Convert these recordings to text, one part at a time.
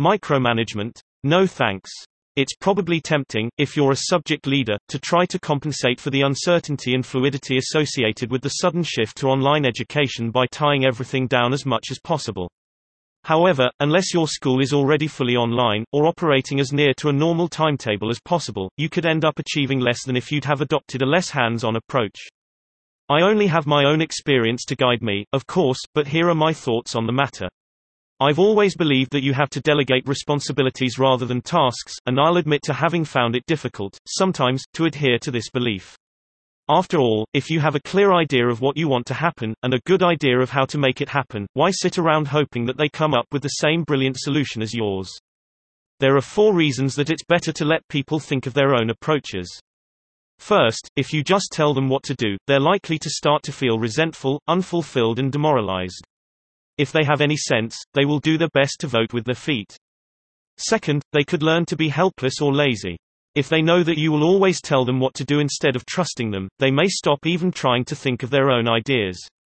Micromanagement? No thanks. It's probably tempting, if you're a subject leader, to try to compensate for the uncertainty and fluidity associated with the sudden shift to online education by tying everything down as much as possible. However, unless your school is already fully online, or operating as near to a normal timetable as possible, you could end up achieving less than if you'd have adopted a less hands-on approach. I only have my own experience to guide me, of course, but here are my thoughts on the matter. I've always believed that you have to delegate responsibilities rather than tasks, and I'll admit to having found it difficult, sometimes, to adhere to this belief. After all, if you have a clear idea of what you want to happen, and a good idea of how to make it happen, why sit around hoping that they come up with the same brilliant solution as yours? There are 4 reasons that it's better to let people think of their own approaches. First, if you just tell them what to do, they're likely to start to feel resentful, unfulfilled and demoralized. If they have any sense, they will do their best to vote with their feet. Second, they could learn to be helpless or lazy. If they know that you will always tell them what to do instead of trusting them, they may stop even trying to think of their own ideas.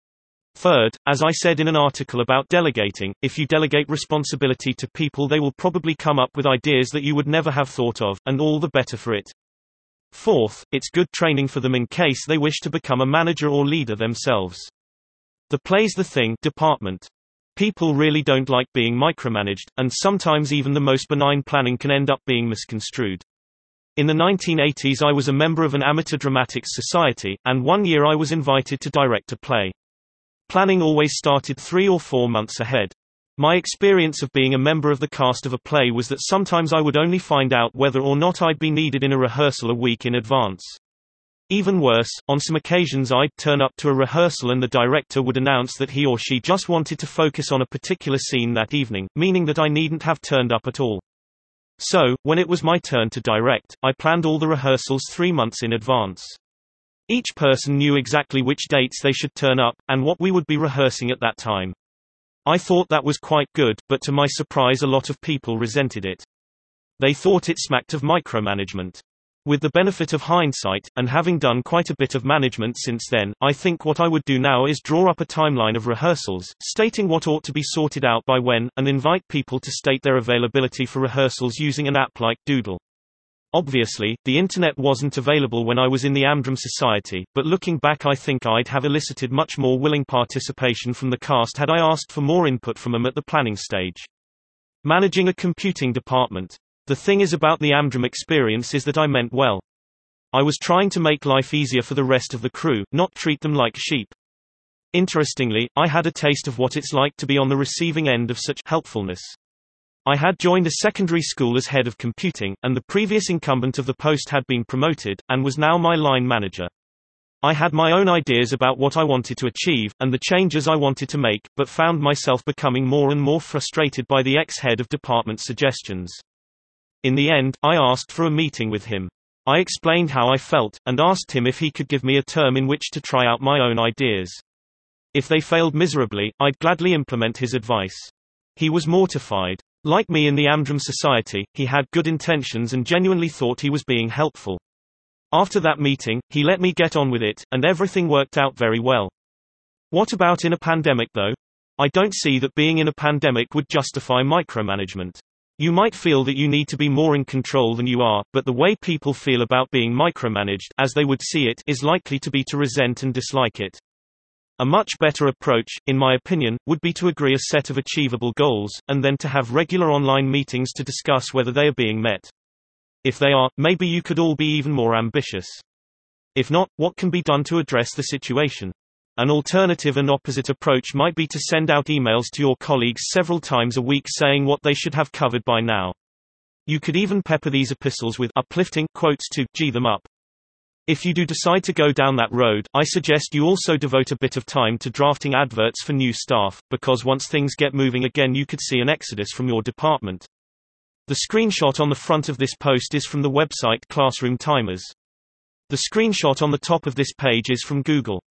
Third, as I said in an article about delegating, if you delegate responsibility to people, they will probably come up with ideas that you would never have thought of, and all the better for it. Fourth, it's good training for them in case they wish to become a manager or leader themselves. The play's the thing department. People really don't like being micromanaged, and sometimes even the most benign planning can end up being misconstrued. In the 1980s I was a member of an amateur dramatics society, and one year I was invited to direct a play. Planning always started 3 or 4 months ahead. My experience of being a member of the cast of a play was that sometimes I would only find out whether or not I'd be needed in a rehearsal a week in advance. Even worse, on some occasions I'd turn up to a rehearsal and the director would announce that he or she just wanted to focus on a particular scene that evening, meaning that I needn't have turned up at all. So, when it was my turn to direct, I planned all the rehearsals 3 months in advance. Each person knew exactly which dates they should turn up, and what we would be rehearsing at that time. I thought that was quite good, but to my surprise a lot of people resented it. They thought it smacked of micromanagement. With the benefit of hindsight, and having done quite a bit of management since then, I think what I would do now is draw up a timeline of rehearsals, stating what ought to be sorted out by when, and invite people to state their availability for rehearsals using an app like Doodle. Obviously, the internet wasn't available when I was in the Amdram Society, but looking back I think I'd have elicited much more willing participation from the cast had I asked for more input from them at the planning stage. Managing a computing department. The thing is about the Amdram experience is that I meant well. I was trying to make life easier for the rest of the crew, not treat them like sheep. Interestingly, I had a taste of what it's like to be on the receiving end of such helpfulness. I had joined a secondary school as head of computing, and the previous incumbent of the post had been promoted, and was now my line manager. I had my own ideas about what I wanted to achieve, and the changes I wanted to make, but found myself becoming more and more frustrated by the ex-head of department suggestions. In the end, I asked for a meeting with him. I explained how I felt, and asked him if he could give me a term in which to try out my own ideas. If they failed miserably, I'd gladly implement his advice. He was mortified. Like me in the Amdram Society, he had good intentions and genuinely thought he was being helpful. After that meeting, he let me get on with it, and everything worked out very well. What about in a pandemic though? I don't see that being in a pandemic would justify micromanagement. You might feel that you need to be more in control than you are, but the way people feel about being micromanaged, as they would see it, is likely to be to resent and dislike it. A much better approach, in my opinion, would be to agree a set of achievable goals, and then to have regular online meetings to discuss whether they are being met. If they are, maybe you could all be even more ambitious. If not, what can be done to address the situation? An alternative and opposite approach might be to send out emails to your colleagues several times a week saying what they should have covered by now. You could even pepper these epistles with uplifting quotes to gee them up. If you do decide to go down that road, I suggest you also devote a bit of time to drafting adverts for new staff, because once things get moving again you could see an exodus from your department. The screenshot on the front of this post is from the website Classroom Timers. The screenshot on the top of this page is from Google.